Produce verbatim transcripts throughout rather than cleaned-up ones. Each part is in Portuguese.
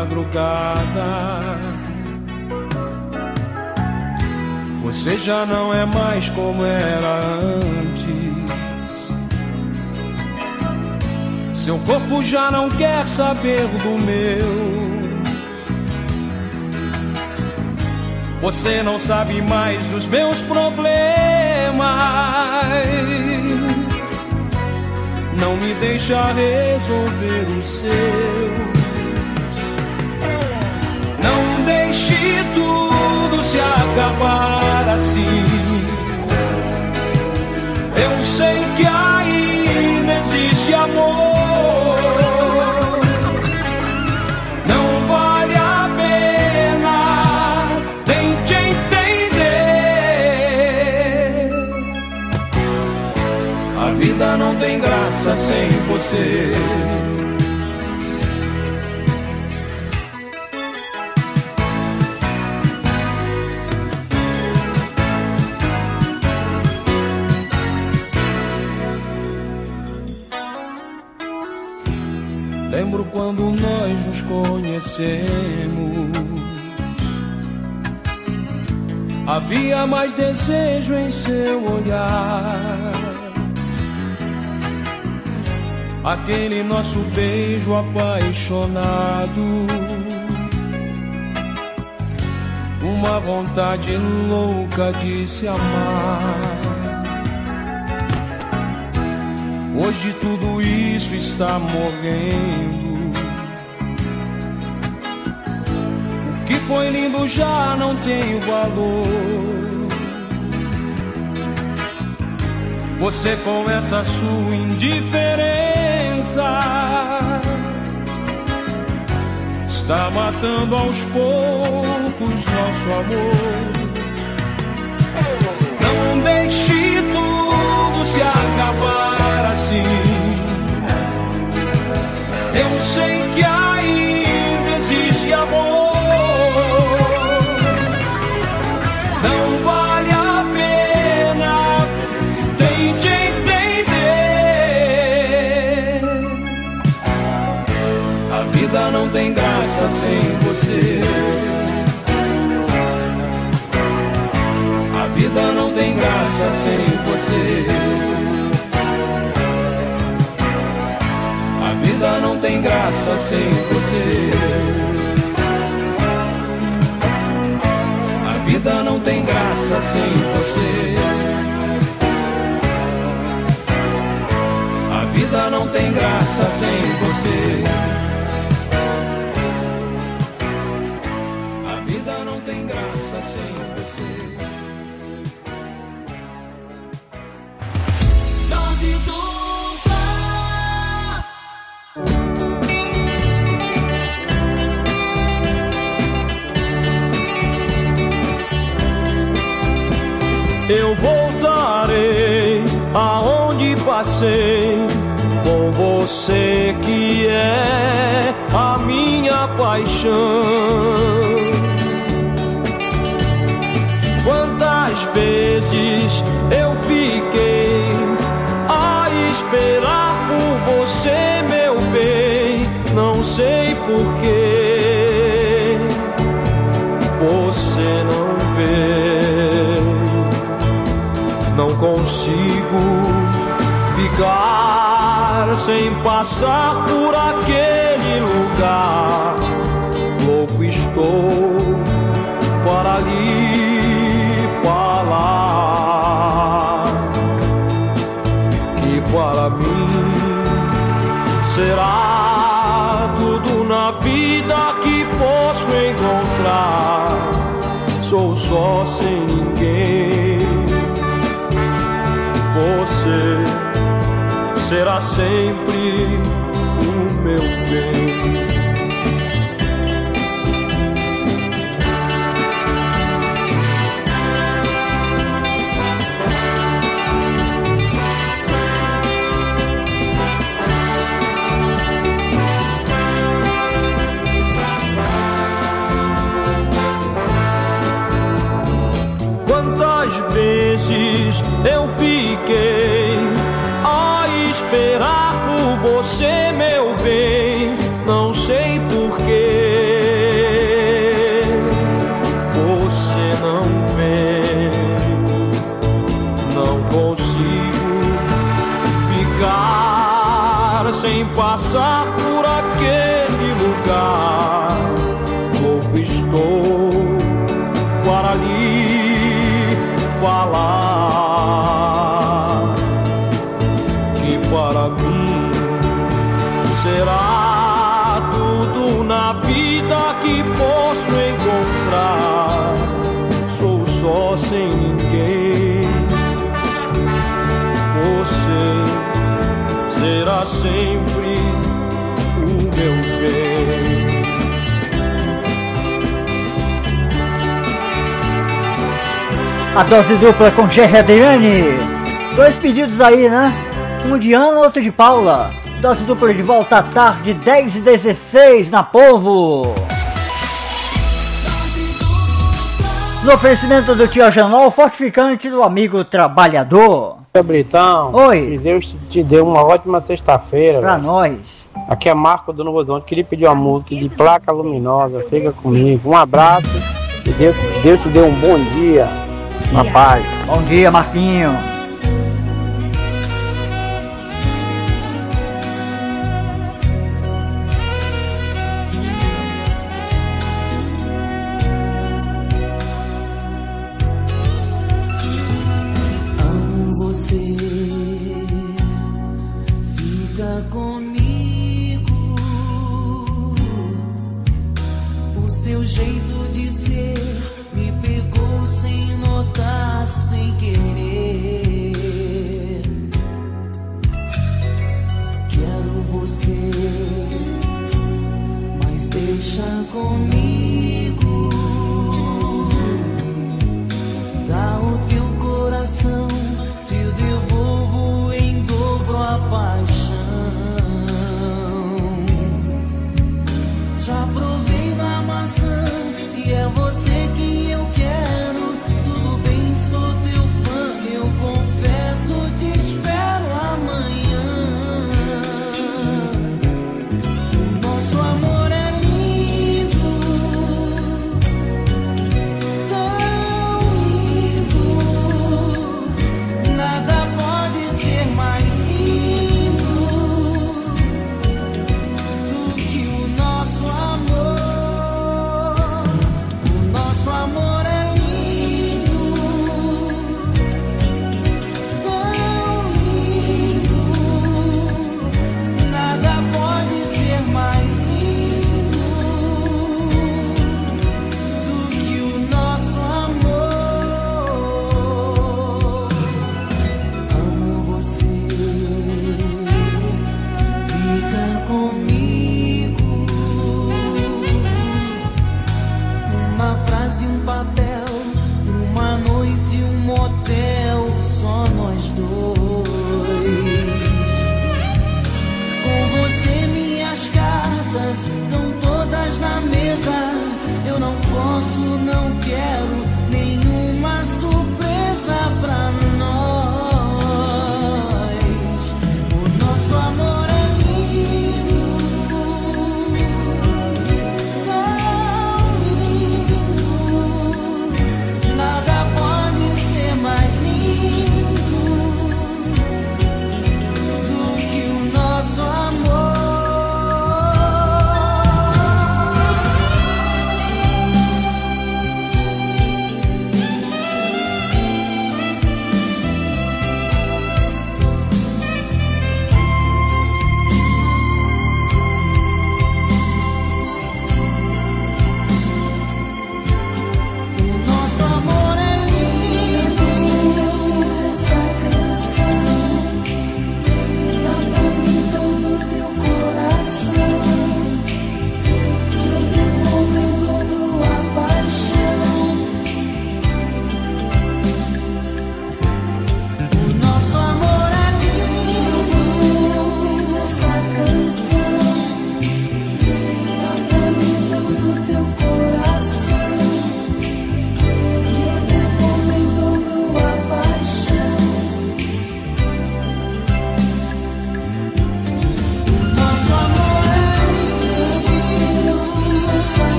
madrugada. Você já não é mais como era antes. Seu corpo já não quer saber do meu. Você não sabe mais dos meus problemas. Não me deixa resolver os seus. Não deixe tudo se acabar assim. Eu sei que ainda existe amor. Não vale a pena, tente entender. A vida não tem graça sem você. Lembro quando nós nos conhecemos. Havia mais desejo em seu olhar. Aquele nosso beijo apaixonado. Uma vontade louca de se amar. Hoje tudo isso está morrendo. O que foi lindo já não tem valor. Você com essa sua indiferença está matando aos poucos nosso amor. Não deixe tudo se acabar assim. Eu sei que ainda existe amor. Não vale a pena, tente entender. A vida não tem graça sem você. A vida não tem graça sem você. A vida não tem graça sem você. A vida não tem graça sem você. A vida não tem graça sem você. A vida não tem graça sem você. Dose dupla. Eu voltarei aonde passei, com você que é a minha paixão. Quantas vezes eu fiquei a esperar por você, meu bem, não sei porquê você não vê. Não consigo ficar sem passar por aquele lugar. Louco estou para lhe falar que para mim será tudo na vida que posso encontrar. Sou só sem ninguém. Você será sempre o meu bem. Quantas vezes eu fiquei a esperar por você, meu bem, não sei porquê na vida que posso encontrar, sou só sem ninguém. Você será sempre o meu bem. A dose dupla com Gerry Adriane. Dois pedidos aí, né? Um de Ana, outro de Paula. Dose dupla de volta à tarde, dez e dezesseis na Povo. No oferecimento do Tio Janol, fortificante do amigo trabalhador. Britão, oi. Que Deus te dê uma ótima sexta-feira. Pra véio. nós. Aqui é Marco do Novo Horizonte. Queria pedir uma música de Placa Luminosa. Fica comigo. Um abraço. Que Deus, Deus te dê um bom dia. Na paz. Bom dia, Marquinho. Amo você, fica comigo. O seu jeito de ser me pegou sem notar, sem querer. Quero você, mas deixa comigo. Dá o teu coração, te devolvo em dobro a paixão. Já provei da maçã e é você que eu quero. Tudo bem, sou teu fã, eu confesso, te espero amanhã. O nosso amor é lindo, tão lindo. Nada pode ser mais lindo do que o nosso amor. O nosso amor é lindo, tão lindo. Nada pode ser mais lindo do que o nosso amor. Amo você, fica comigo. Uma frase, um papel, uma noite, um motel, só nós dois. Com você minhas cartas estão todas na mesa. Eu não posso, não quero nenhuma surpresa pra nós. O nosso amor é lindo, tão lindo. Nada pode ser mais lindo do que o nosso amor.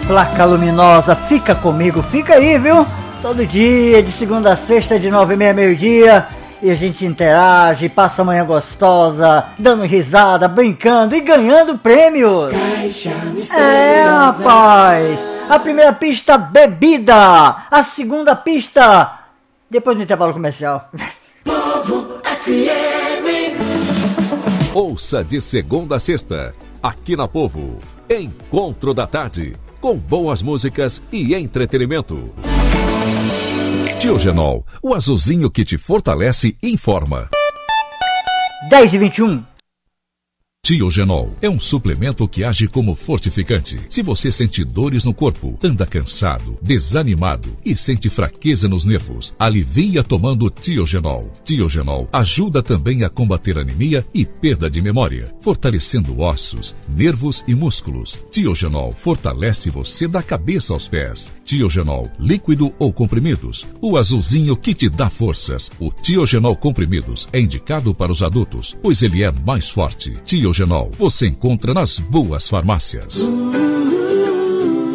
Placa Luminosa, fica comigo, fica aí, viu? Todo dia, de segunda a sexta, de nove e meia, meio-dia. E a gente interage, passa a manhã gostosa, dando risada, brincando e ganhando prêmios. É, rapaz. A primeira pista, bebida. A segunda pista, depois do intervalo comercial. Povo F M. Ouça de segunda a sexta, aqui na Povo, Encontro da Tarde, com boas músicas e entretenimento. Tiogenol, o azulzinho que te fortalece, informa. dez e vinte e um. Tiogenol é um suplemento que age como fortificante. Se você sente dores no corpo, anda cansado, desanimado e sente fraqueza nos nervos, alivia tomando Tiogenol. Tiogenol ajuda também a combater anemia e perda de memória, fortalecendo ossos, nervos e músculos. Tiogenol fortalece você da cabeça aos pés. Tiogenol, líquido ou comprimidos, o azulzinho que te dá forças. O Tiogenol comprimidos é indicado para os adultos, pois ele é mais forte. Tiogenol você encontra nas boas farmácias. Uh,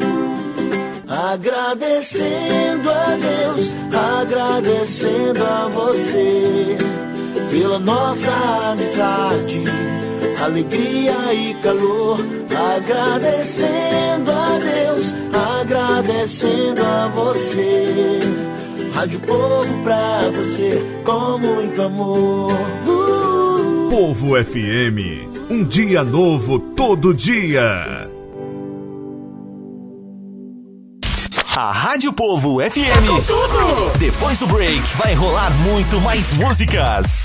agradecendo a Deus, agradecendo a você pela nossa amizade, alegria e calor. Agradecendo a Deus, agradecendo a você. Rádio Povo pra você com muito amor. Uh. Povo F M. Um dia novo todo dia. A Rádio Povo F M. Com tudo. Depois do break vai rolar muito mais músicas.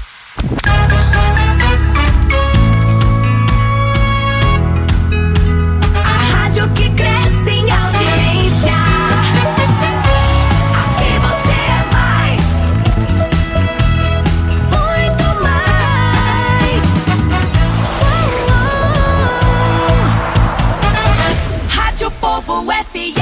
A rádio que cresce em audiência. Aqui você é mais. Muito mais. Rádio Povo F M.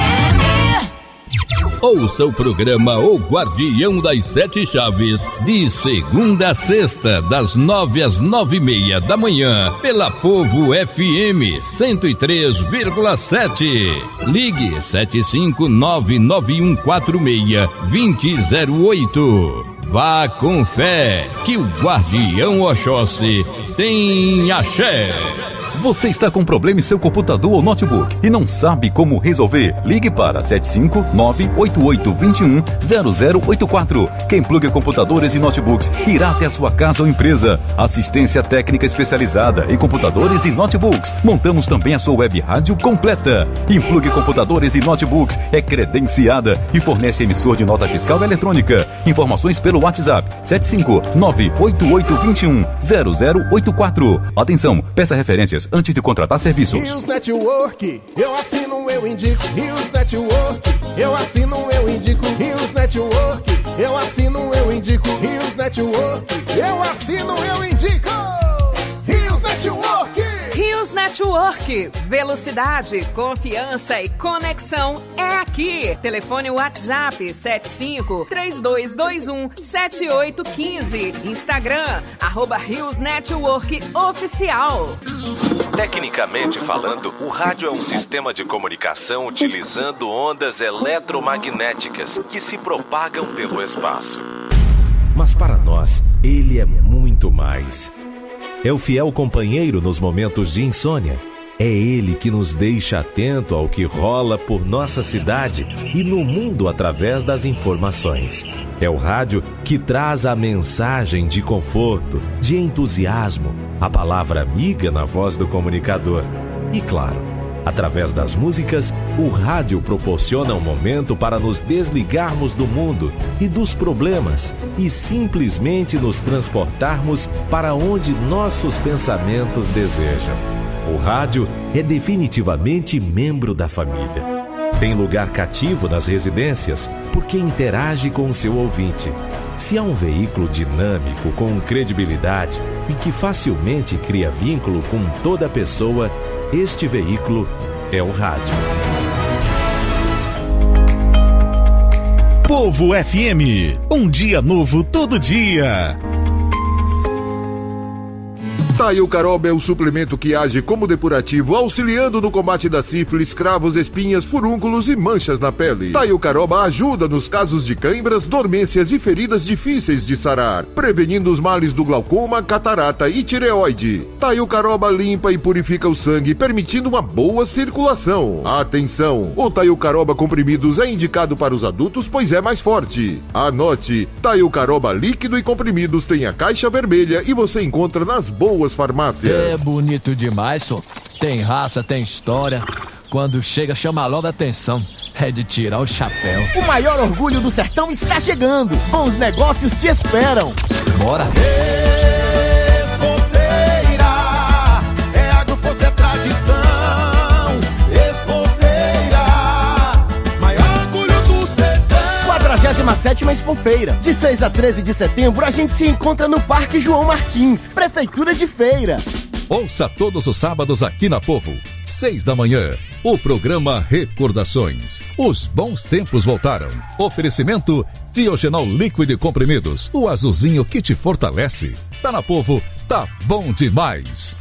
Ouça o programa O Guardião das Sete Chaves, de segunda a sexta, das nove às nove e meia da manhã, pela Povo F M cento e três vírgula sete. Ligue sete cinco nove nove um quatro seis dois zero zero oito. Vá com fé, que o Guardião Oxóssi tem axé. Você está com problema em seu computador ou notebook e não sabe como resolver? Ligue para sete cinco nove oito oito dois um zero zero oito quatro. Quem pluga computadores e notebooks irá até a sua casa ou empresa. Assistência técnica especializada em computadores e notebooks. Montamos também a sua web rádio completa. Implugue computadores e notebooks é credenciada e fornece emissor de nota fiscal eletrônica. Informações pelo WhatsApp sete cinco nove oito oito dois um zero zero oito quatro. Atenção, peça referências antes de contratar serviços. Rios Network, eu assino, eu indico. Rios Network, eu assino, eu indico. Rios Network, eu assino, eu indico. Rios Network, eu assino, eu indico. Rios Network. Rios Network, velocidade, confiança e conexão é aqui. Telefone WhatsApp sete cinco três dois dois um sete oito um cinco. Instagram, arroba Rios Network Oficial. Tecnicamente falando, o rádio é um sistema de comunicação utilizando ondas eletromagnéticas que se propagam pelo espaço. Mas para nós, ele é muito mais. É o fiel companheiro nos momentos de insônia. É ele que nos deixa atento ao que rola por nossa cidade e no mundo através das informações. É o rádio que traz a mensagem de conforto, de entusiasmo, a palavra amiga na voz do comunicador. E claro, através das músicas, o rádio proporciona um momento para nos desligarmos do mundo e dos problemas e simplesmente nos transportarmos para onde nossos pensamentos desejam. O rádio é definitivamente membro da família. Tem lugar cativo nas residências porque interage com o seu ouvinte. Se há um veículo dinâmico, com credibilidade e que facilmente cria vínculo com toda pessoa, este veículo é o rádio. Povo F M, um dia novo todo dia. Taiocaroba é o suplemento que age como depurativo, auxiliando no combate da sífilis, cravos, espinhas, furúnculos e manchas na pele. Taiocaroba ajuda nos casos de cãibras, dormências e feridas difíceis de sarar, prevenindo os males do glaucoma, catarata e tireoide. Taiocaroba limpa e purifica o sangue, permitindo uma boa circulação. Atenção! O Taiocaroba comprimidos é indicado para os adultos, pois é mais forte. Anote: Taiocaroba líquido e comprimidos tem a caixa vermelha e você encontra nas boas farmácias. É bonito demais, só. Tem raça, tem história. Quando chega, chama logo a atenção. É de tirar o chapéu. O maior orgulho do sertão está chegando. Bons negócios te esperam. Bora! Expofeira é agroforça, é tradição. Expofeira, maior orgulho do sertão. quadragésima sétima Expofeira. De seis a treze de setembro, a gente se encontra no Parque João Martins, Prefeitura de Feira. Ouça todos os sábados aqui na Povo, seis da manhã, o programa Recordações. Os bons tempos voltaram. Oferecimento Diogenol líquido e comprimidos, o azulzinho que te fortalece. Tá na Povo, tá bom demais.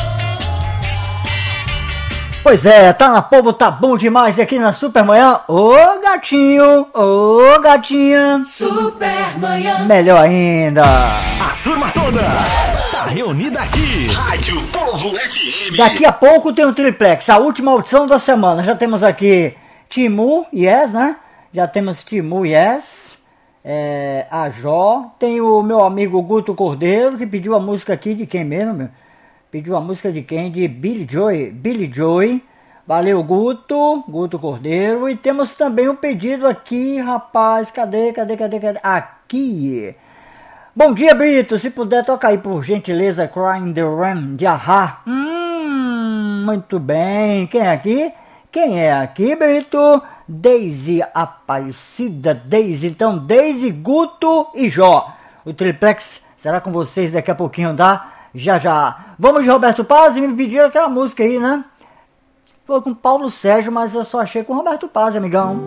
Pois é, tá na Povo, tá bom demais aqui na Supermanhã. Ô gatinho, ô gatinha. Supermanhã. Melhor ainda. A turma toda tá reunida aqui. Rádio Povo F M. Daqui a pouco tem um triplex, a última audição da semana. Já temos aqui Timu, Yes, né? Já temos Timu, Yes. É, a Jó. Tem o meu amigo Guto Cordeiro, que pediu a música aqui de quem mesmo, meu? Pediu a música de quem? De Billy Joy. Billy Joy. Valeu, Guto. Guto Cordeiro. E temos também um pedido aqui, rapaz. Cadê, cadê, cadê, cadê? Aqui. Bom dia, Brito. Se puder, toca aí, por gentileza, Crying the Rain, de Ahá. Hum, muito bem. Quem é aqui? Quem é aqui, Brito? Daisy Aparecida. Daisy. Então, Daisy, Guto e Jó. O triplex será com vocês daqui a pouquinho, tá? Já, já. Vamos de Roberto Paz, e me pediram aquela música aí, né? Foi com Paulo Sérgio, mas eu só achei com Roberto Paz, amigão.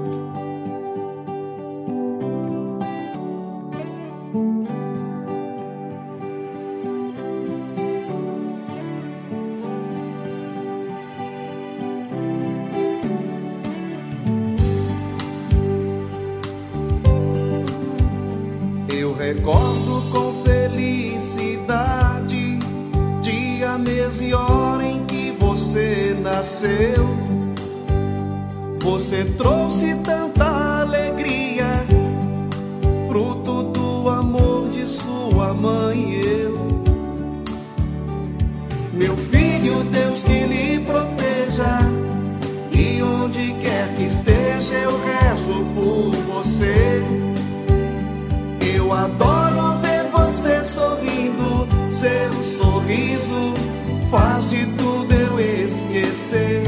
Eu recordo com felicidade dia, mês e hora em que você nasceu. Você trouxe tanta alegria, fruto do amor de sua mãe e eu. Meu filho, Deus que lhe proteja, e onde quer que esteja eu rezo por você. Eu adoro ver você sorrindo, seu sorriso faz de tudo eu esquecer.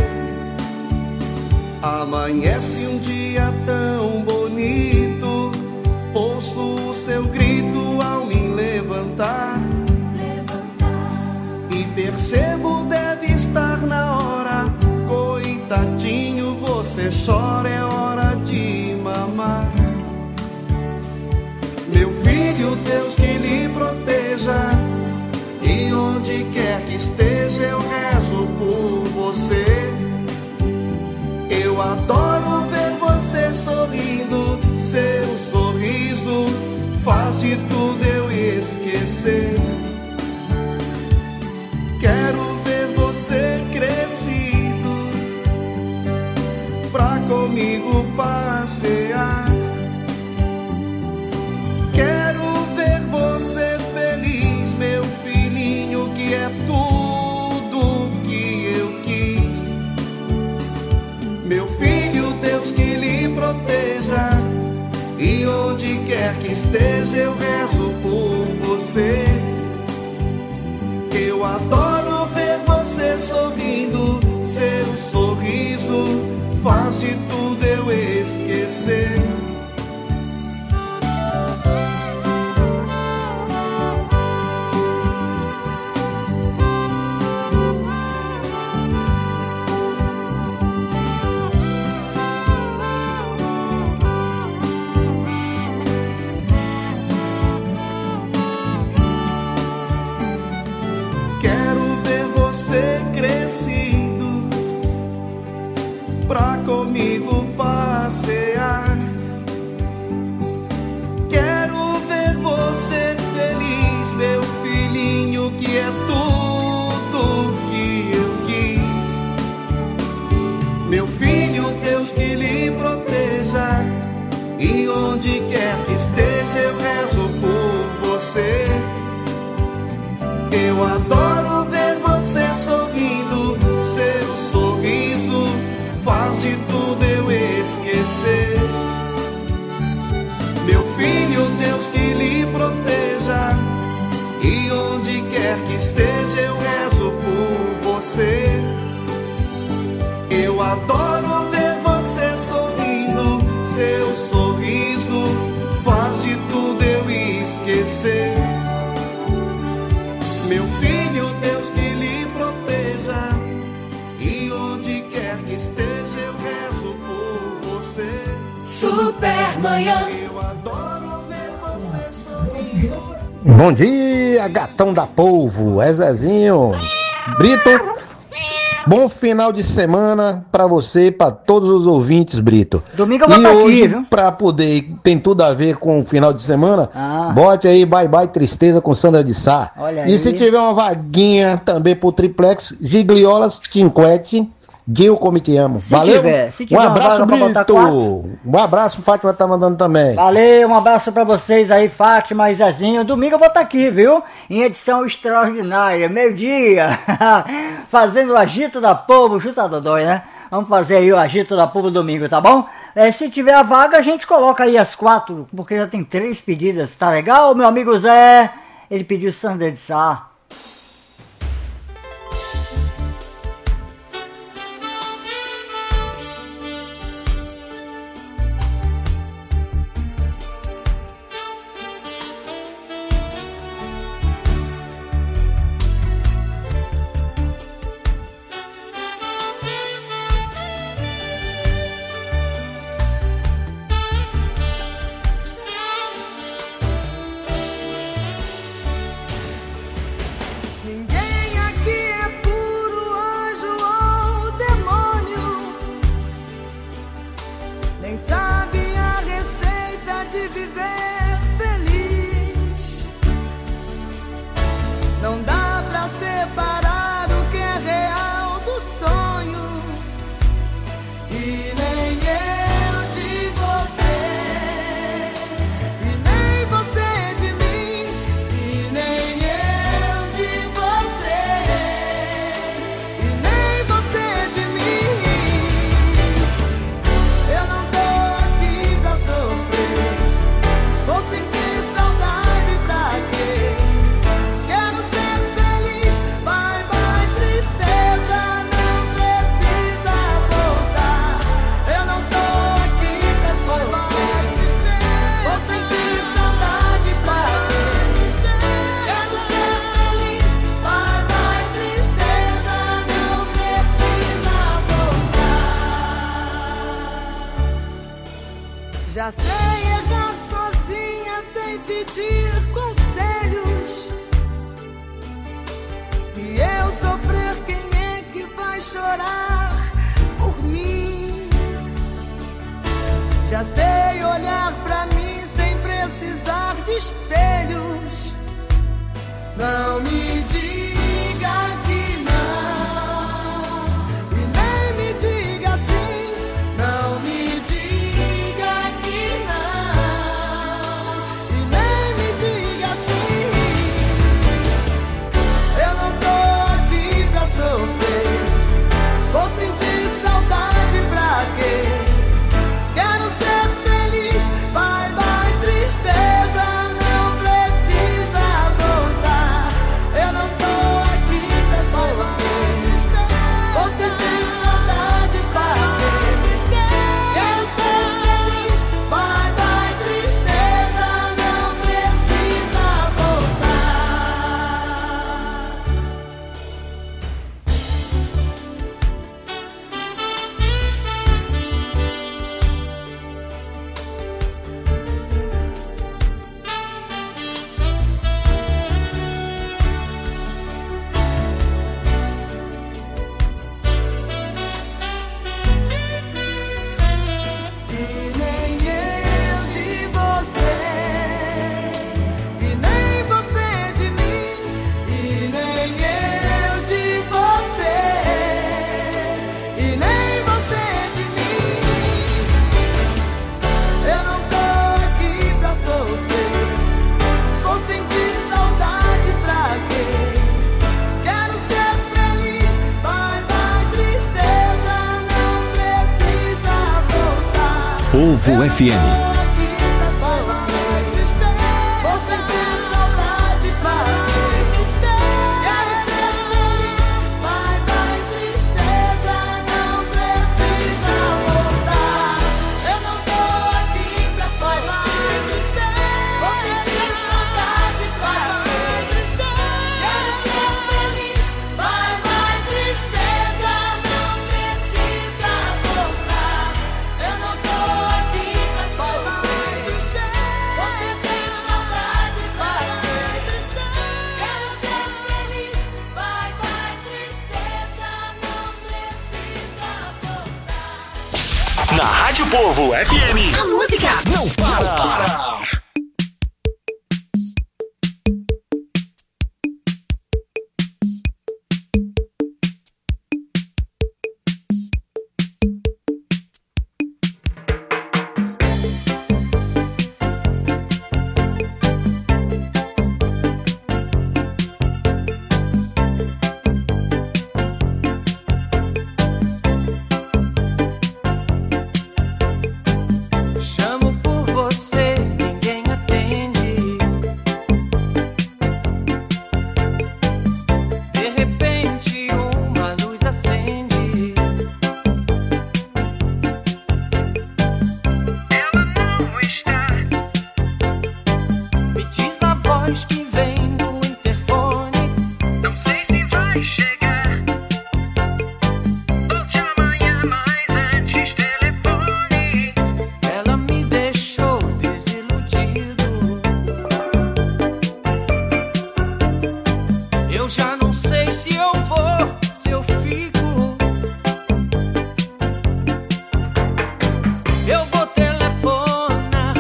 Amanhece um dia tão bonito, ouço o seu grito ao me levantar, e percebo deve estar na hora. Coitadinho, você chora, é hora de mamar. Meu filho, Deus que lhe proteja, e onde quer que esteja eu rezo por você. Eu adoro ver você sorrindo, seu sorriso faz de tudo eu esquecer. Quero ver você crescido, pra comigo passear. Quero ver você feliz, meu filhinho, que é tudo que eu quis. Meu filho, Deus que lhe proteja, e onde quer que esteja eu rezo por você. Eu adoro ver você sorrindo, seu sorriso faz de tudo eu esquecer. pra comigo passear. Quero ver você feliz, meu filhinho, que é tudo que eu quis. Meu filho, Deus que lhe proteja, e onde quer que esteja eu rezo por você. Eu adoro ver você sorrindo, seu sorriso faz de tudo eu esquecer. Meu filho, Deus que lhe proteja, e onde quer que esteja eu rezo por você. Eu adoro ver você sorrindo, seu sorriso faz de tudo eu esquecer. Meu filho, Deus que lhe proteja, e onde quer que esteja eu rezo por você. Supermanhã. Eu adoro ver você sorrindo. Bom dia, gatão da polvo, é Zezinho. Brito, bom final de semana pra você e pra todos os ouvintes, Brito. Domingo eu vou e estar hoje, aqui, viu? pra poder, tem tudo a ver com o final de semana, Ah. bote aí Bye Bye Tristeza com Sandra de Sá. Olha E aí. se tiver uma vaguinha também pro Triplex, Gigliolas, Cinquete, Gil, como te amo. Se Valeu? tiver, se tiver um uma abraço, vaga pra botar Brito. quatro. Um abraço, Fátima tá mandando também. Valeu, um abraço pra vocês aí, Fátima e Zezinho. Domingo eu vou estar aqui, viu? Em edição extraordinária, meio-dia, fazendo o agito da povo, chuta Dodói, né? Vamos fazer aí o agito da povo domingo, tá bom? É, se tiver a vaga, a gente coloca aí as quatro, porque já tem três pedidas, tá legal? Meu amigo Zé, ele pediu Sandra de Sá. Ninguém aqui é puro anjo ou demônio, nem sabe a receita de viver feliz. Não dá pra separar o que é real do sonho, e nem eu de você, e nem você de mim, e nem eu de você, e nem você de mim. Eu não tô aqui pra sofrer, vou sentir saudade pra quê? Quero ser feliz, bye bye tristeza, não precisa voltar. Eu não tô aqui pra sofrer, vou sentir saudade pra quê? Quero ser feliz, bye bye tristeza, não precisa voltar. Já sei errar sozinha sem pedir conselhos. Se eu sofrer, quem é que vai chorar por mim? Já sei olhar pra mim sem precisar de espelhos. Não me diga que não, e nem me diga sim. Não me diga que não, e nem me diga sim. Eu não tô aqui pra sofrer, vou sentir saudade pra quê? Quero ser feliz, bye bye tristeza, não precisa voltar. Eu não tô Povo F M. Na Rádio Povo F M. A música não para. Não para. Chamo por você, ninguém atende. De repente uma luz acende. Ela não está. Me diz a voz que vem do interfone. Não sei se vai chegar. Volte amanhã, mas antes telefone. Ela me deixou desiludido. Eu já não sei se eu vou, se eu fico. Eu vou telefonar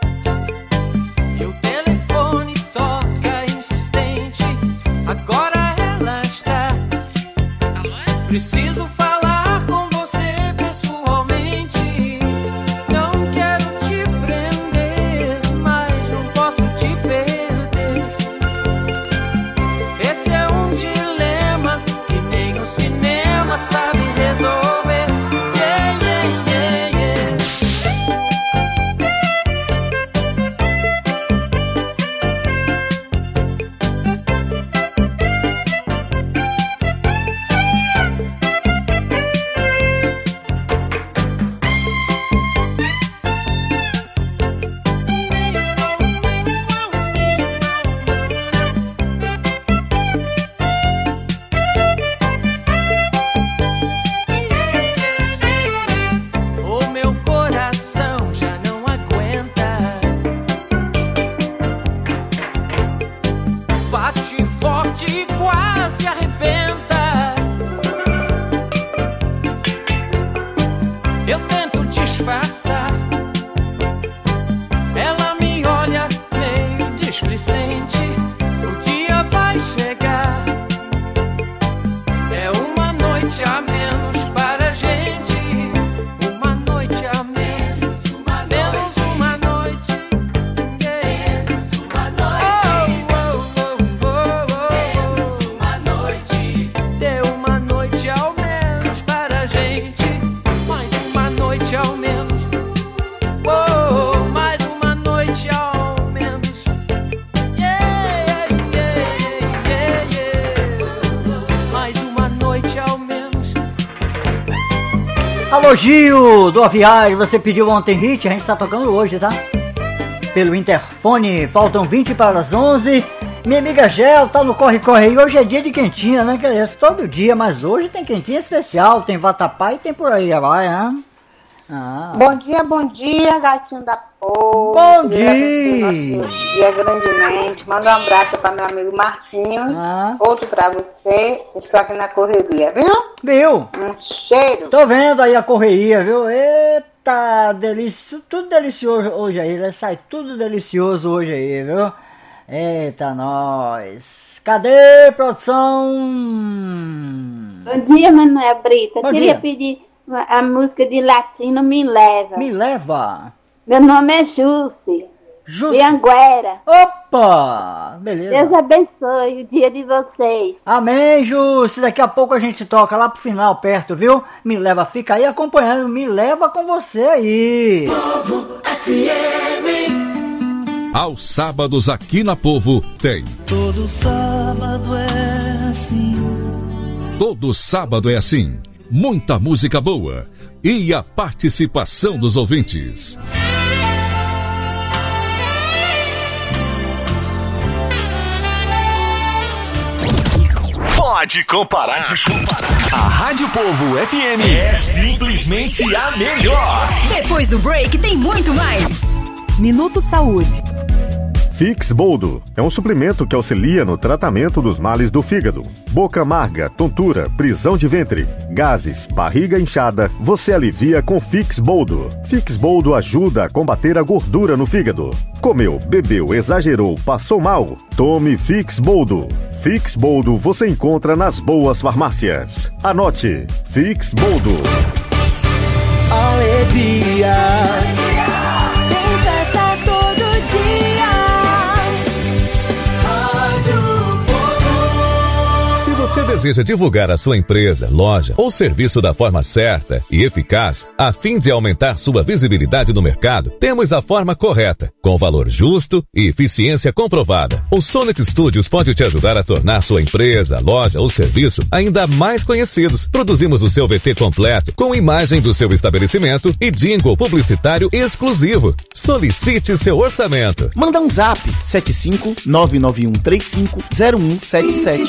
e o telefone toca insistente. Agora ela está. Preciso falar com você pessoalmente. Não quero te prender, mas não posso te perder. Esse é um dilema que nem o cinema sabe resolver. Yeah, yeah, yeah, yeah. O meu coração já não aguenta. Bate forte e quase arrebenta. Eu tento disfarçar. Ela me olha meio displicente. O dia vai chegar. É uma noite a menos para a gente. Uma noite a menos. Menos uma noite. Yeah. Menos uma noite. Oh, oh, oh, oh, oh. Menos uma noite. Dê uma noite ao menos para a gente. Mais uma noite ao menos. Oh, mais uma noite ao menos. Yeah, yeah, yeah, yeah. Mais uma noite ao menos. Alô Gil, do Aviário, você pediu ontem hit, a gente tá tocando hoje, tá? Pelo interfone, faltam vinte para as onze. Minha amiga Gel tá no corre-corre aí, hoje é dia de quentinha, né? Quer dizer, todo dia, mas hoje tem quentinha especial, tem vatapá e tem por aí, vai, né? Ah. Bom dia, bom dia, gatinho da Povo. Bom Deus abençoe dia. nosso dia grandemente. Manda um abraço para meu amigo Marquinhos. Ah. Outro para você. Estou aqui na correria, viu? Viu? Um cheiro. Tô vendo aí a correria, viu? Eita, delícia, tudo delicioso hoje aí, né? Sai tudo delicioso hoje aí, viu? Eita, nós. Cadê, produção? Bom dia, Manuel Brita. Bom Queria dia. pedir a música de latino Me Leva. Me leva. Meu nome é Jussi. Jus... Anguera. Opa! Beleza. Deus abençoe o dia de vocês. Amém, Jússi. Daqui a pouco a gente toca lá pro final, perto, viu? Me leva, fica aí acompanhando. Me leva com você aí. Povo F M. Aos sábados aqui na Povo tem. Todo sábado é assim. Todo sábado é assim. Muita música boa e a participação dos ouvintes. Pode comparar. Pode comparar. A Rádio Povo F M é simplesmente a melhor. Depois do break tem muito mais. Minuto Saúde. Fix Boldo é um suplemento que auxilia no tratamento dos males do fígado. Boca amarga, tontura, prisão de ventre, gases, barriga inchada, você alivia com Fix Boldo. Fix Boldo ajuda a combater a gordura no fígado. Comeu, bebeu, exagerou, passou mal? Tome Fix Boldo. Fix Boldo você encontra nas boas farmácias. Anote, Fix Boldo. Alegria. Tem festa todo dia. Rádio Povo. Se você deseja divulgar a sua empresa, loja ou serviço da forma certa e eficaz, a fim de aumentar sua visibilidade no mercado, temos a forma correta, com valor justo e eficiência comprovada. O Sonic Studios pode te ajudar a tornar sua empresa, loja ou serviço ainda mais conhecidos. Produzimos o seu V T completo, com imagem do seu estabelecimento e jingle publicitário exclusivo. Solicite seu orçamento. Manda um zap sete cinco nove nove um três cinco zero um sete sete.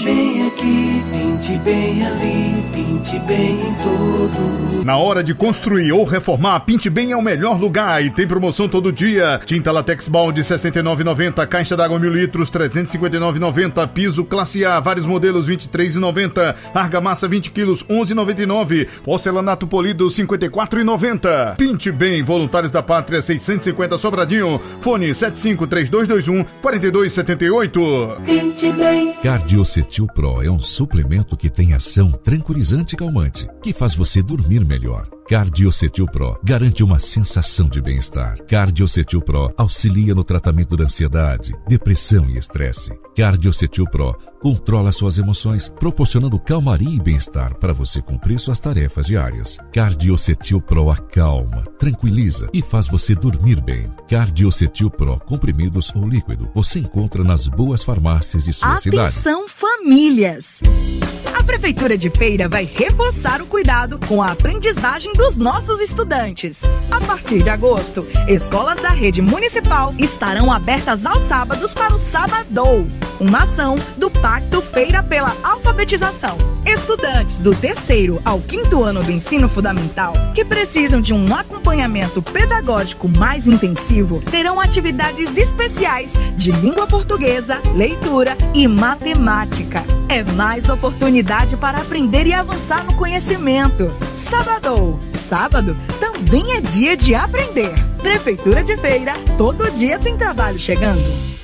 Pinte bem ali, pinte bem em tudo. Na hora de construir ou reformar, Pinte Bem é o melhor lugar e tem promoção todo dia. Tinta Latex Balde sessenta e nove reais e noventa centavos, caixa d'água mil litros trezentos e cinquenta e nove reais e noventa centavos, piso classe A, vários modelos vinte e três reais e noventa centavos, argamassa vinte quilos onze reais e noventa e nove centavos, porcelanato polido cinquenta e quatro reais e noventa centavos. Pinte Bem, Voluntários da Pátria seiscentos e cinquenta Sobradinho, fone sete cinco três dois dois um quatro dois sete oito. Pinte Bem. Cardiocetil Pro é um suplemento que tem ação tranquilizante e calmante, que faz você dormir melhor. Cardiocetil Pro garante uma sensação de bem-estar. Cardiocetil Pro auxilia no tratamento da ansiedade, depressão e estresse. Cardiocetil Pro controla suas emoções, proporcionando calmaria e bem-estar para você cumprir suas tarefas diárias. Cardiocetil Pro acalma, tranquiliza e faz você dormir bem. Cardiocetil Pro, comprimidos ou líquido, você encontra nas boas farmácias de sua cidade. Atenção, famílias! A Prefeitura de Feira vai reforçar o cuidado com a aprendizagem dos nossos estudantes. A partir de agosto, escolas da rede municipal estarão abertas aos sábados para o Sabadou, uma ação do Pacto Feira pela Alfabetização. Estudantes do terceiro ao quinto ano do ensino fundamental que precisam de um acompanhamento pedagógico mais intensivo terão atividades especiais de língua portuguesa, leitura e matemática. É mais oportunidade para aprender e avançar no conhecimento. Sabadou. Sábado também é dia de aprender. Prefeitura de Feira, todo dia tem trabalho chegando.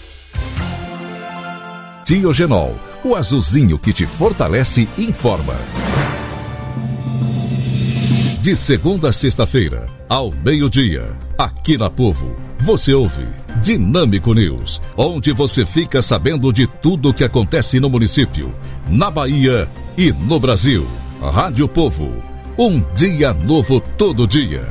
Diogenol, o azulzinho que te fortalece e informa. De segunda a sexta-feira, ao meio-dia, aqui na Povo, você ouve Dinâmico News, onde você fica sabendo de tudo o que acontece no município, na Bahia e no Brasil. Rádio Povo, um dia novo todo dia.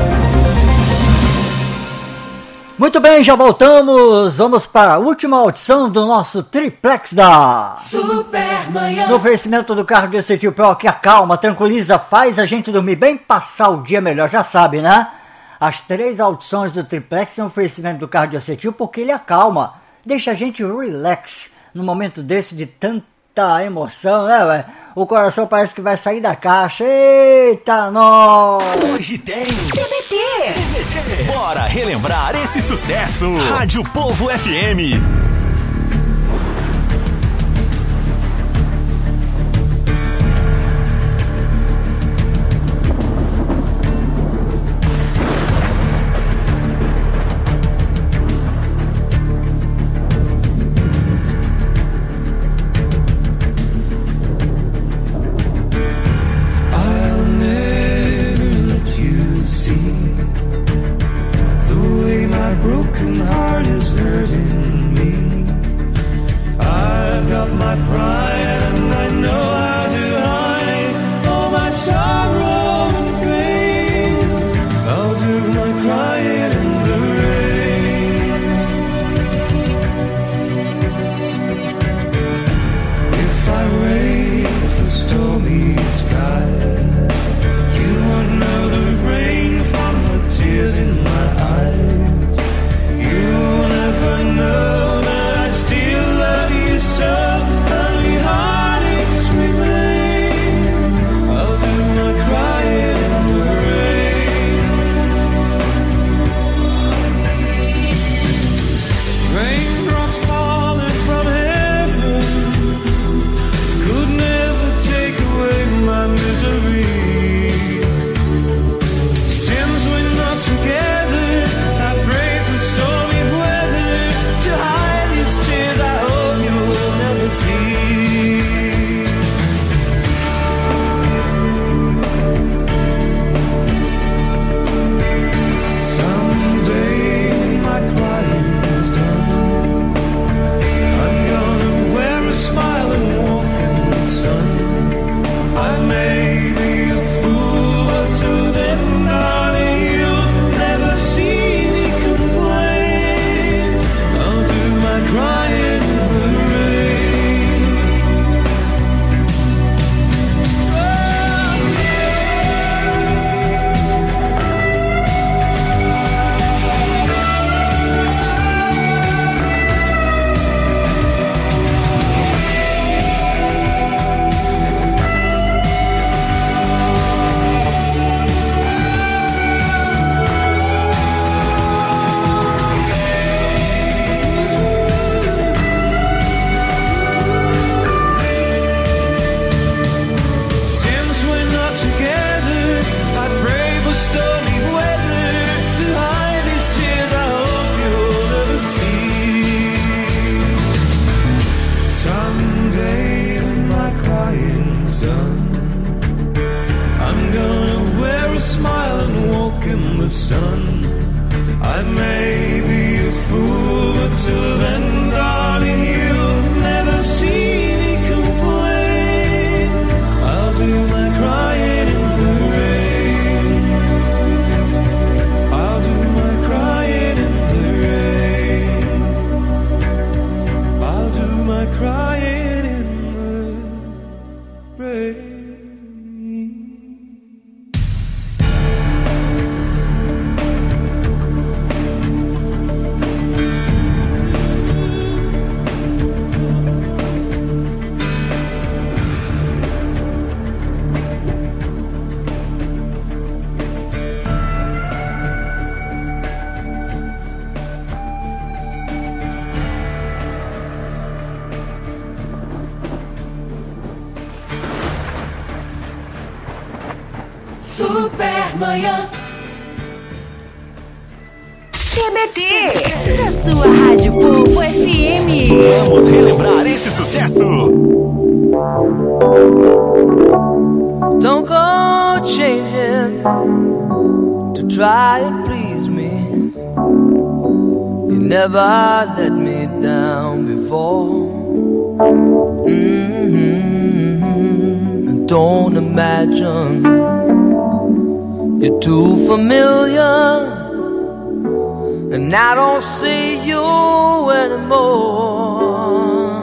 Muito bem, já voltamos. Vamos para a última audição do nosso triplex da Supermanhã. No oferecimento do Cardiocetil Pro, que acalma, tranquiliza, faz a gente dormir bem, passar o dia melhor, já sabe, né? As três audições do triplex têm oferecimento do Cardiocetil porque ele acalma, deixa a gente relax no momento desse de tanta emoção, né, velho? O coração parece que vai sair da caixa. Eita, nós! Hoje tem T B T. Bora relembrar esse sucesso. Rádio Povo F M. Broken heart is the sun. I may be a fool, but till then, darling, you'll never see me complain. I'll do my crying in the rain. I'll do my crying in the rain. I'll do my crying in the rain. Supermanhã C B T, da sua Rádio Povo F M. Vamos relembrar esse sucesso. Don't go changing to try and please me. You never let me down before. Mm-hmm. Don't imagine you're too familiar, and I don't see you anymore.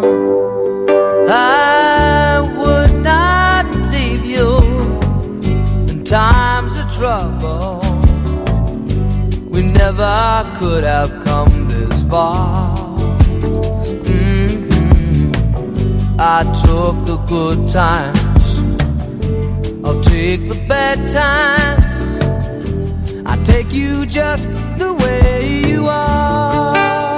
I would not leave you in times of trouble. We never could have come this far. Mm-hmm. I took the good times, I'll take the bad times. I take you just the way you are.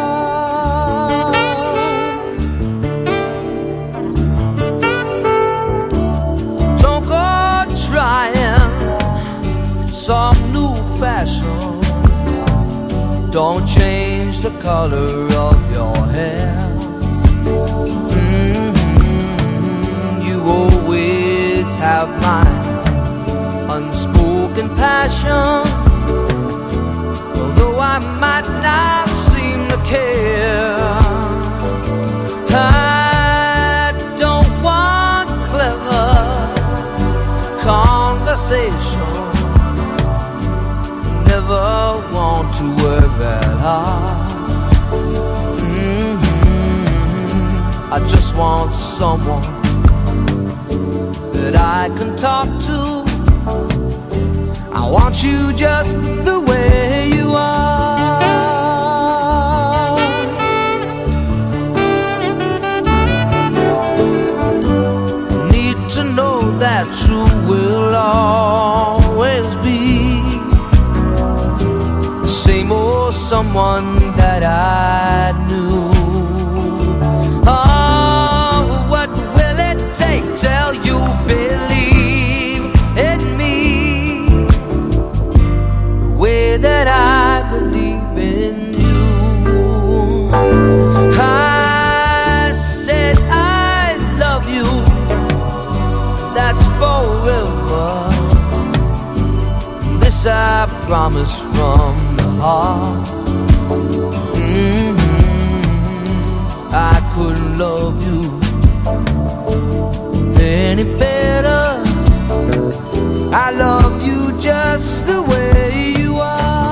Don't go trying some new fashion. Don't change the color of your hair. Mm-hmm. You always have my unspoken passion. Although I might not seem to care, I don't want clever conversation. Never want to work that hard. Mm-hmm. I just want someone that I can talk to. I want you just the way you are. Need to know that you will always be the same old someone that I knew. Oh, what will it take till you believe in me the way that I believe in you? I said I love you, that's forever. This I promise from the heart. Mm-hmm. I couldn't love you any better. I love you just the way you are.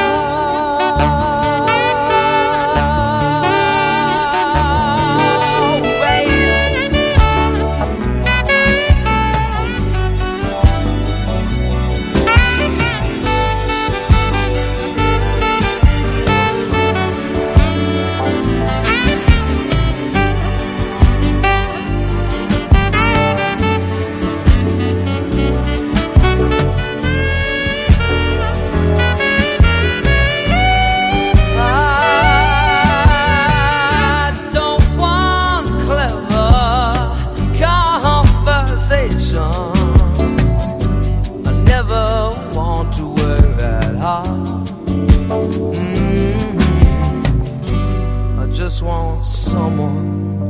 Want someone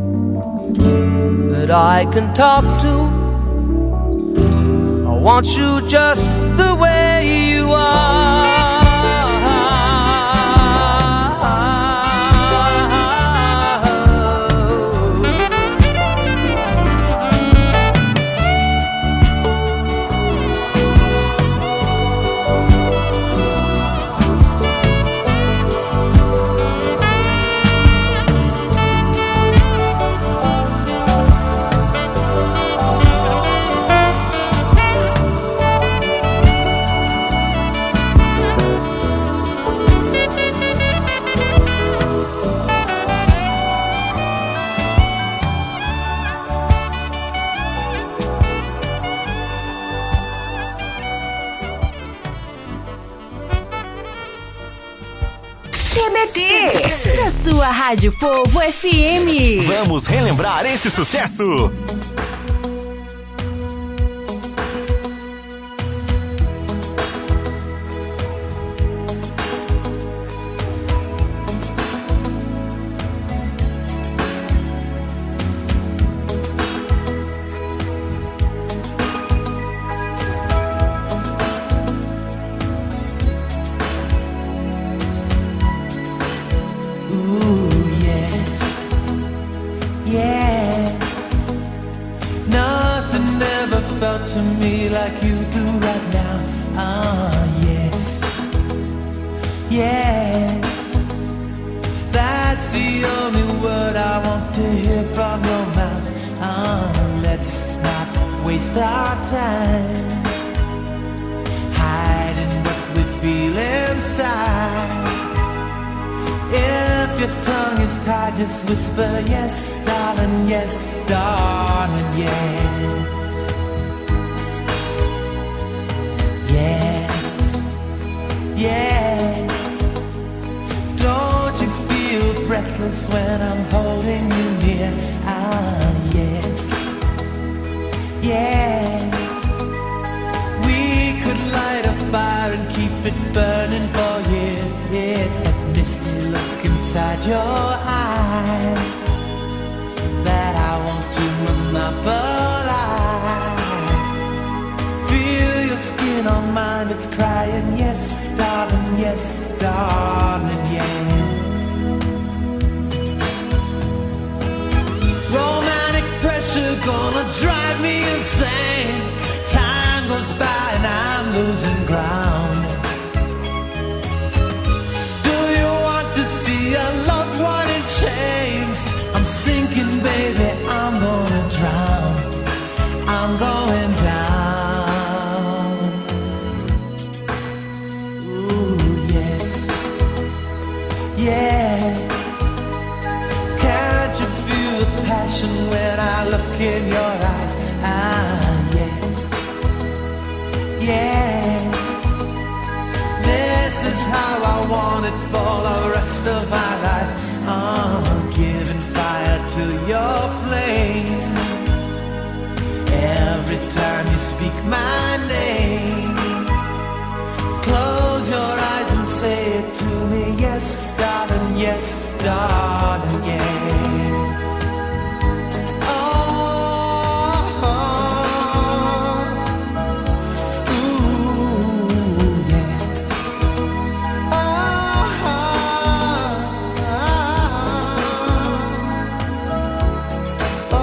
that I can talk to. I want you just the way you are. T B T, da sua Rádio Povo F M. Vamos relembrar esse sucesso. To me like you do right now. Ah, yes, yes. That's the only word I want to hear from your mouth. Ah, let's not waste our time hiding what we feel inside. If your tongue is tied, just whisper yes, darling, yes, darling, yes. Yes, yes. Don't you feel breathless when I'm holding you near? Ah, yes, yes. We could light a fire and keep it burning for years. It's that misty look inside your eyes that I want to monopolize. Feel your skin on mine, it's crying, yes, darling, yes, darling, yes. Romantic pressure gonna drive me insane. Time goes by and I'm losing ground. Do you want to see a loved one in chains? I'm sinking, baby, I'm gonna drown. I'm going down. Yes, can't you feel the passion when I look in your eyes? Ah, yes, yes. This is how I want it for the rest of my life. Oh, giving fire to your flame every time you speak my name. Close your eyes and say it to me, yes, darling, yes, darling, yes. Oh, oh, ooh, yes. Oh, oh, oh,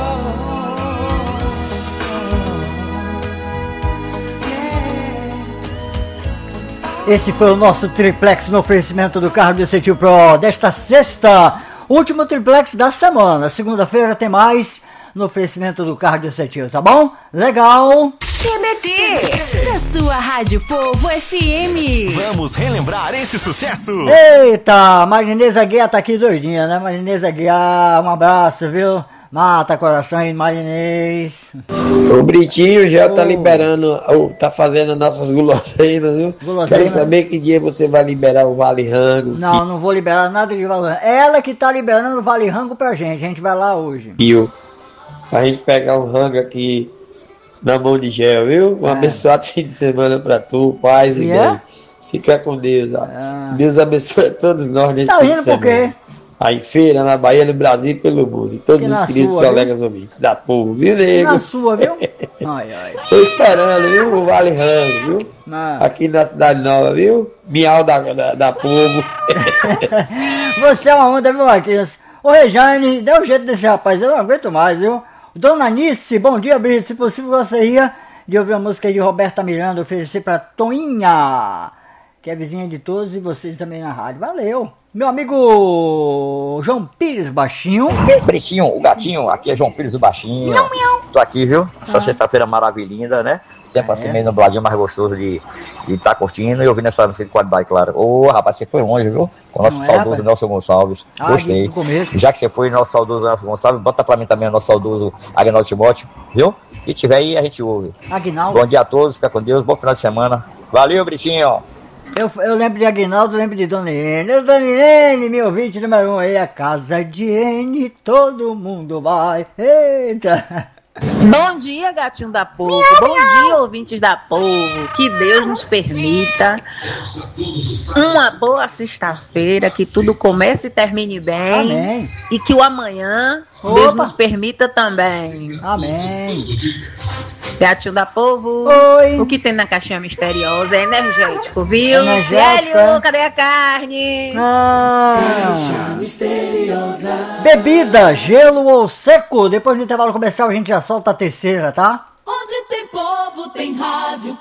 oh. Esse foi o nosso triplex no oferecimento do carro do Cetil Pro desta sexta, último triplex da semana. Segunda-feira tem mais no oferecimento do carro do Cetil, tá bom? Legal! T B T, da sua Rádio Povo F M. Vamos relembrar esse sucesso. Eita, Marinês Aguiar tá aqui doidinha, né? Marinês Aguiar, um abraço, viu? Mata coração aí, Marinês. O Britinho já oh. tá liberando, tá fazendo nossas guloseimas, viu? Guloseima. Quero saber que dia você vai liberar o Vale Rango. Não, filho. Não vou liberar nada de Vale Rango. Ela que tá liberando o Vale Rango pra gente, a gente vai lá hoje. Viu? Pra gente pegar um rango aqui na mão de gel, viu? Um é. abençoado fim de semana pra tu, paz e, e é? bem. Fica com Deus, ó. É. Deus abençoe todos nós nesse tá fim de semana. Por quê? Aí em feira, na Bahia, no Brasil e pelo mundo. E todos os queridos sua, colegas viu? ouvintes da Povo, viu, nego? Na sua, viu? Ai, ai. Tô esperando, viu? O Vale Rango, viu? Ah. Aqui na Cidade Nova, viu? Miau da, da, da Povo. Você é uma onda, viu, Marquinhos? Ô, Rejane, dê um jeito desse rapaz, eu não aguento mais, viu? Dona Nice, bom dia, Brito. Se possível, gostaria de ouvir a música de Roberta Miranda, oferecer pra Toinha, que é vizinha de todos, e vocês também na rádio. Valeu! Meu amigo João Pires Baixinho. Pretinho, o gatinho, aqui é João Pires o Baixinho. Miau, miau. Tô aqui, viu? Essa ah. sexta-feira maravilhinda, né? Tempo é. assim meio nubladinho, mais gostoso de estar tá curtindo e ouvindo essa música de qualidade, claro. Ô, oh, rapaz, você foi longe, viu? Com o nosso Não saudoso é, Nelson Gonçalves. Ah, gostei. Já que você foi nosso saudoso Nelson Gonçalves, bota pra mim também o nosso saudoso Agnaldo Timóteo, viu? Se tiver aí, a gente ouve. Agnaldo. Bom dia a todos, fica com Deus, bom final de semana. Valeu, Britinho. Eu, eu lembro de Aguinaldo, lembro de Dona N. Dona N, meu ouvinte número um aí, a casa de N, todo mundo vai. Eita! Bom dia, gatinho da Povo. Miau, Bom miau. dia, ouvintes da Povo. Que Deus nos permita uma boa sexta-feira, que tudo comece e termine bem. Amém. E que o amanhã Opa. Deus nos permita também. Amém. Gatinho da Povo. Oi. O que tem na caixinha misteriosa é energético, viu? Energético. Célio, cadê a carne? Ah. Caixa misteriosa. Bebida, gelo ou seco. Depois do intervalo comercial a gente já solta a terceira, tá? Onde tem povo, tem rádio,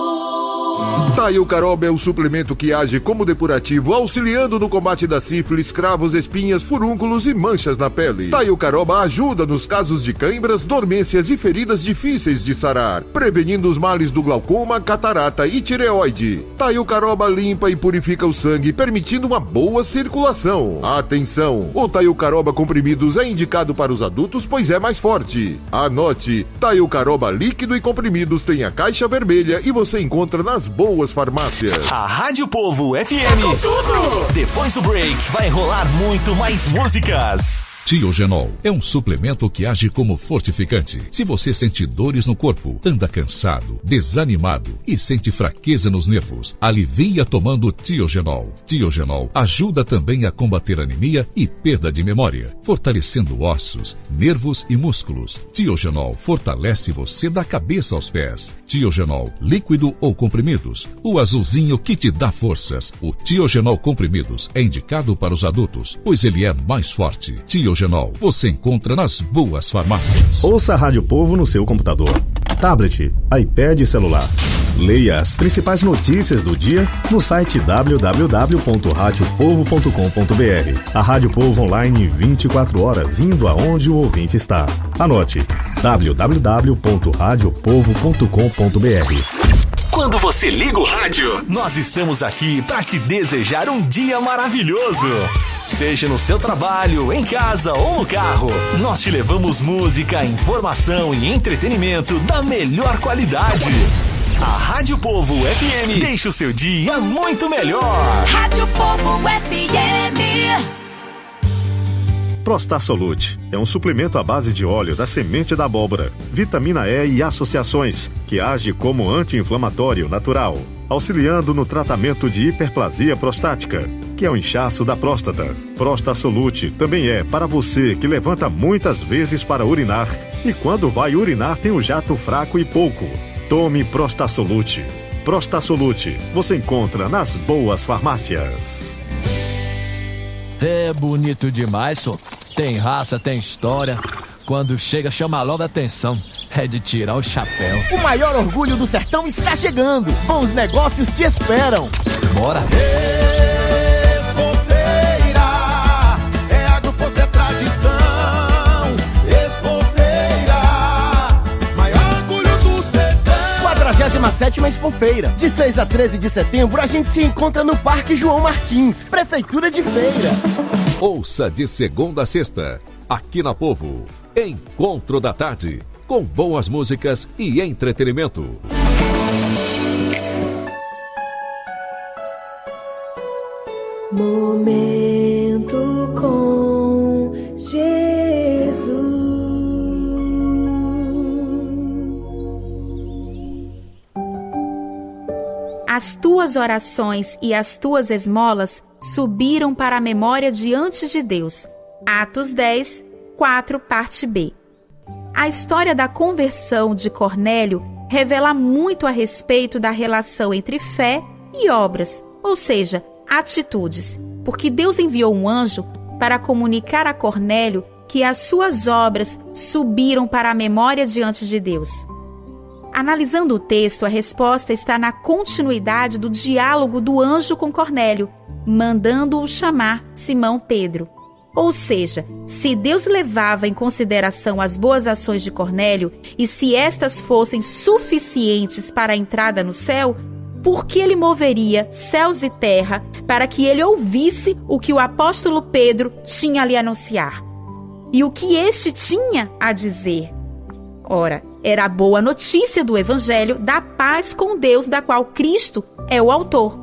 povo. Taio Caroba é o suplemento que age como depurativo, auxiliando no combate da sífilis, cravos, espinhas, furúnculos e manchas na pele. Taio Caroba ajuda nos casos de cãibras, dormências e feridas difíceis de sarar, prevenindo os males do glaucoma, catarata e tireoide. Taio Caroba limpa e purifica o sangue, permitindo uma boa circulação. Atenção! O Taio Caroba comprimidos é indicado para os adultos, pois é mais forte. Anote, Taio Caroba líquido e comprimidos tem a caixa vermelha e você encontra nas boas farmácias. A Rádio Povo F M. Com tudo. Depois do break vai rolar muito mais músicas. Tiogenol é um suplemento que age como fortificante. Se você sente dores no corpo, anda cansado, desanimado e sente fraqueza nos nervos, alivia tomando Tiogenol. Tiogenol ajuda também a combater anemia e perda de memória, fortalecendo ossos, nervos e músculos. Tiogenol fortalece você da cabeça aos pés. Tiogenol, líquido ou comprimidos, o azulzinho que te dá forças. O Tiogenol comprimidos é indicado para os adultos, pois ele é mais forte. Tiogenol você encontra nas boas farmácias. Ouça a Rádio Povo no seu computador, tablet, iPad e celular. Leia as principais notícias do dia no site w w w ponto rádio povo ponto com ponto b r. A Rádio Povo online vinte e quatro horas, indo aonde o ouvinte está. Anote w w w ponto rádio povo ponto com ponto b r. Quando você liga o rádio, nós estamos aqui para te desejar um dia maravilhoso. Seja no seu trabalho, em casa ou no carro, nós te levamos música, informação e entretenimento da melhor qualidade. A Rádio Povo F M deixa o seu dia muito melhor. Rádio Povo F M. Prostasolute é um suplemento à base de óleo da semente da abóbora, vitamina E e associações, que age como anti-inflamatório natural, auxiliando no tratamento de hiperplasia prostática, que é o inchaço da próstata. Prostasolute também é para você que levanta muitas vezes para urinar e quando vai urinar tem um jato fraco e pouco. Tome Prostasolute. Prostasolute você encontra nas boas farmácias. É bonito demais, só. Tem raça, tem história. Quando chega, chama logo a atenção. É de tirar o chapéu. O maior orgulho do sertão está chegando. Bons negócios te esperam. Bora! Expofeira é agroforça, é tradição. Expofeira, maior orgulho do sertão. quadragésima sétima Expofeira. De seis a treze de setembro, a gente se encontra no Parque João Martins, Prefeitura de Feira. Ouça de segunda a sexta, aqui na Povo, Encontro da Tarde, com boas músicas e entretenimento. Momento com Jesus. As tuas orações e as tuas esmolas subiram para a memória diante de Deus. Atos dez, quatro, parte B. A história da conversão de Cornélio revela muito a respeito da relação entre fé e obras, ou seja, atitudes, porque Deus enviou um anjo para comunicar a Cornélio que as suas obras subiram para a memória diante de Deus. Analisando o texto, a resposta está na continuidade do diálogo do anjo com Cornélio, mandando-o chamar Simão Pedro. Ou seja, se Deus levava em consideração as boas ações de Cornélio e se estas fossem suficientes para a entrada no céu, por que ele moveria céus e terra para que ele ouvisse o que o apóstolo Pedro tinha a lhe anunciar? E o que este tinha a dizer? Ora, era a boa notícia do Evangelho da paz com Deus, da qual Cristo é o autor.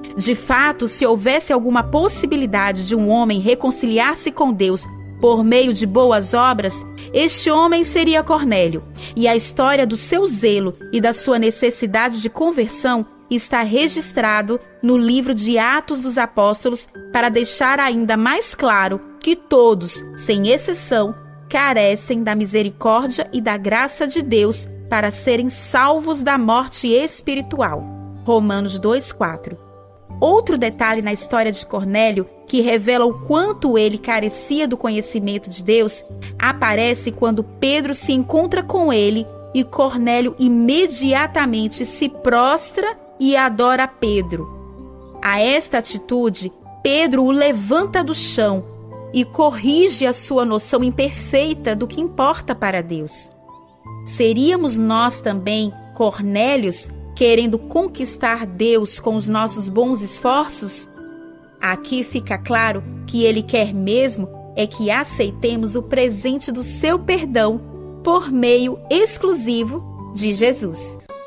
De fato, se houvesse alguma possibilidade de um homem reconciliar-se com Deus por meio de boas obras, este homem seria Cornélio, e a história do seu zelo e da sua necessidade de conversão está registrado no livro de Atos dos Apóstolos para deixar ainda mais claro que todos, sem exceção, carecem da misericórdia e da graça de Deus para serem salvos da morte espiritual. Romanos dois, quatro. Outro detalhe na história de Cornélio, que revela o quanto ele carecia do conhecimento de Deus, aparece quando Pedro se encontra com ele e Cornélio imediatamente se prostra e adora Pedro. A esta atitude, Pedro o levanta do chão e corrige a sua noção imperfeita do que importa para Deus. Seríamos nós também Cornélios, querendo conquistar Deus com os nossos bons esforços? Aqui fica claro que ele quer mesmo é que aceitemos o presente do seu perdão por meio exclusivo de Jesus.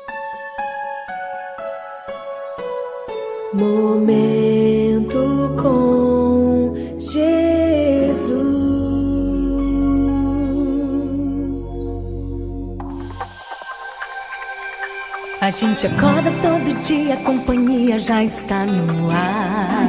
Momento com Jesus. A gente acorda todo dia, a companhia já está no ar.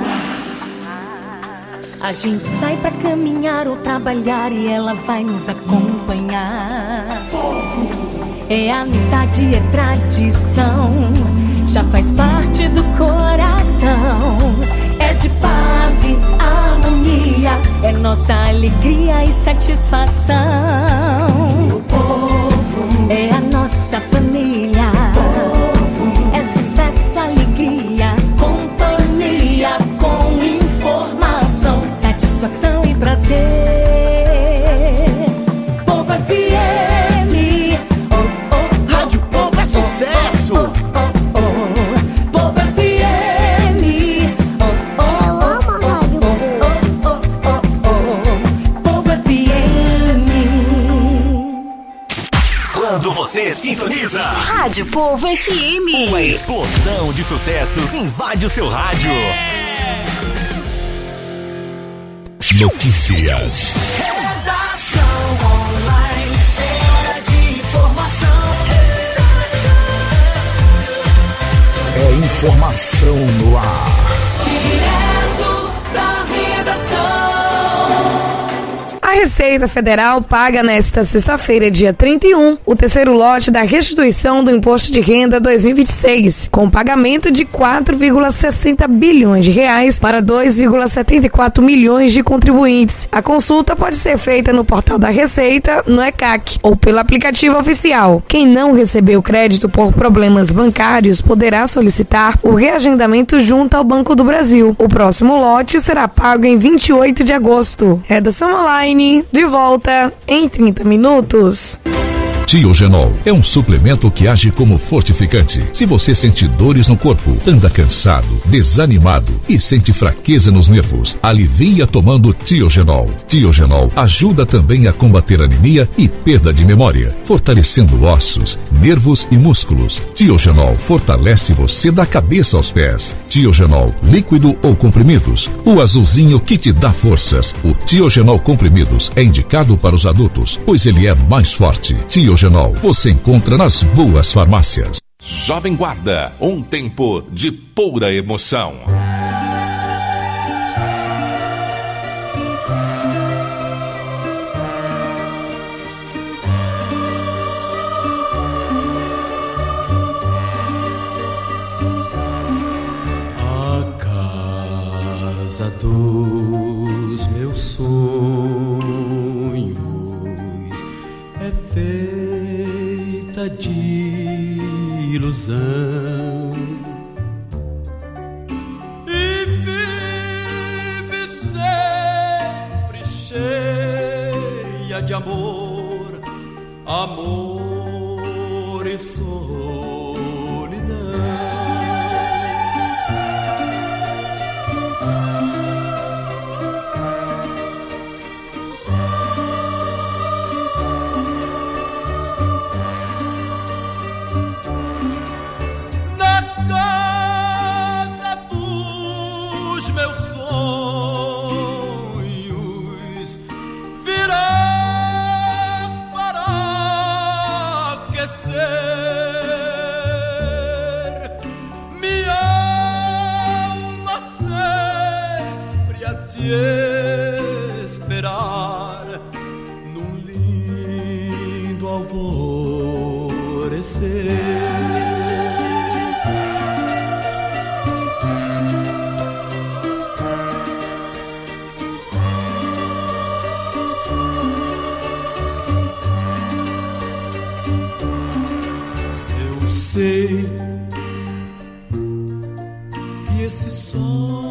A gente sai pra caminhar ou trabalhar e ela vai nos acompanhar. É amizade, é tradição, já faz parte do coração. É de paz e harmonia, é nossa alegria e satisfação. O povo é a nossa família. É sucesso, alegria, companhia, com informação, satisfação e prazer. Povo F M, oh, oh, Rádio Povo é sucesso. Oh, oh, oh, Povo F M, oh, oh, eu amo a Rádio Povo. Oh, oh, oh, oh, Povo F M. Quando você sintoniza Rádio Povo F M, uma explosão de sucessos invade o seu rádio. Notícias. Redação online, era de informação. É informação no ar. Direto da redação. A Receita Federal paga nesta sexta-feira, dia trinta e um, o terceiro lote da restituição do Imposto de Renda dois mil e vinte e seis, com pagamento de quatro vírgula sessenta bilhões de reais para dois vírgula setenta e quatro milhões de contribuintes. A consulta pode ser feita no portal da Receita, no E C A C, ou pelo aplicativo oficial. Quem não recebeu crédito por problemas bancários poderá solicitar o reagendamento junto ao Banco do Brasil. O próximo lote será pago em vinte e oito de agosto. Redação online, de volta em trinta minutos. Tiogenol é um suplemento que age como fortificante. Se você sente dores no corpo, anda cansado, desanimado e sente fraqueza nos nervos, alivia tomando Tiogenol. Tiogenol ajuda também a combater anemia e perda de memória, fortalecendo ossos, nervos e músculos. Tiogenol fortalece você da cabeça aos pés. Tiogenol, líquido ou comprimidos, o azulzinho que te dá forças. O Tiogenol comprimidos é indicado para os adultos, pois ele é mais forte. Tiogenol você encontra nas boas farmácias. Jovem Guarda, um tempo de pura emoção. A casa dos meus sonhos é feita de ilusão e vive sempre cheia de amor, amor e solidão. Na casa dos meus sonhos virá para aquecer minha alma sempre a te esperar num lindo alvorecer. Eu sei que esse sol